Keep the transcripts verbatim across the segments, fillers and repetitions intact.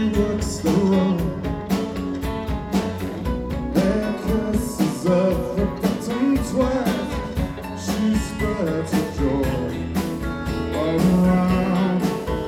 She walks the road. Their kisses of forgotten twice. She spreads her joy all around.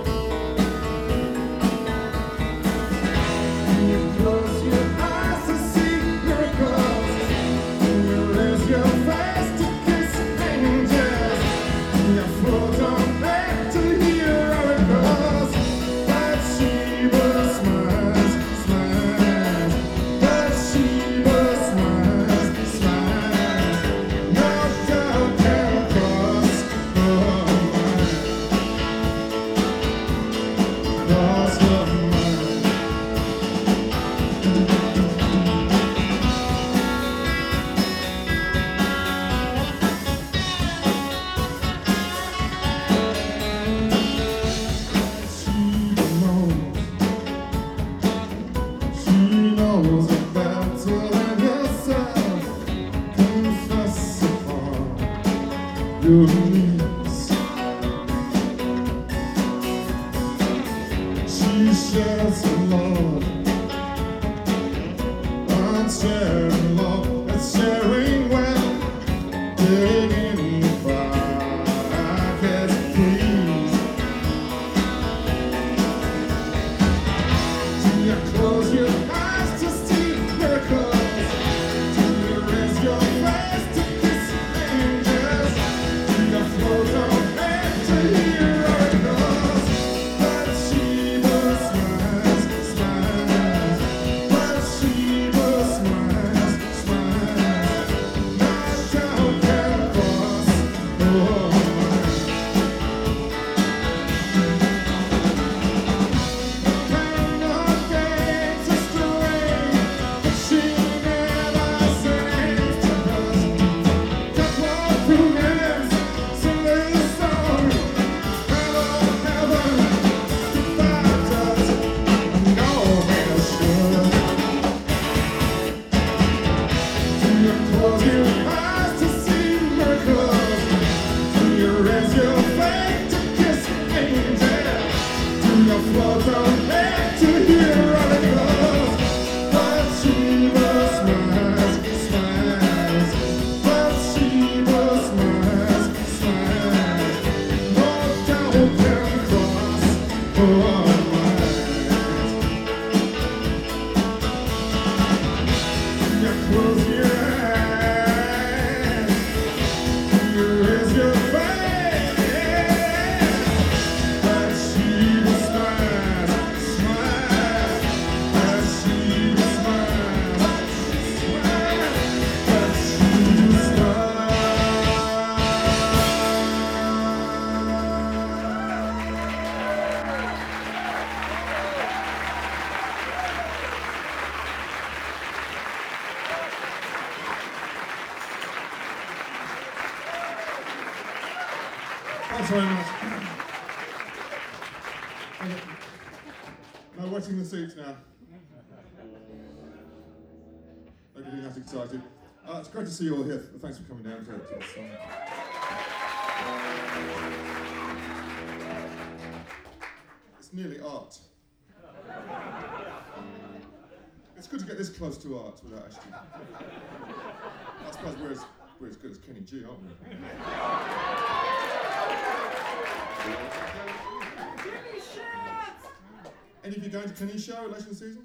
You close your eyes to see miracles. You raise your face to kiss angels. You float on back to hear how it goes. But Sheba smiles, smiles. But Sheba smiles, smiles. No doubt can cross her mind, cross her mind. She knows it better than yourself. Confess upon your knees. She shares her love, and sharing love is sharing well. Digging pockets, please. Do you close your eyes to see miracles? Do you raise your face to kiss angels? Do you float on air to hear how it goes? But Sheba smiles, smiles. But Sheba smiles, smiles. No doubt can cross her mind. Cannot get to stray, but she never seems to rust. Just walk through hands, sing this song. Heaven, heaven, goodbye does. I know it should. Do you close your eyes to see miracles? Do you raise your faith to kiss angels? Do you float on air to hear how it goes? But Sheba smiles, smiles. But Sheba smiles, smiles. No doubt can cross her mind. Do you close your eyes? Do you raise your face? But Sheba smiles, smiles. But Sheba smiles, smiles. But Sheba smiles. Thanks very much. Okay. Now wetting the seats now. Everything that's excited. Uh, it's great to see you all here. Thanks for coming down to, to this song. It's nearly art. It's good to get this close to art without actually. I suppose we're as, we're as good as Kenny G, aren't we? Any of you going to Kenny's show election season?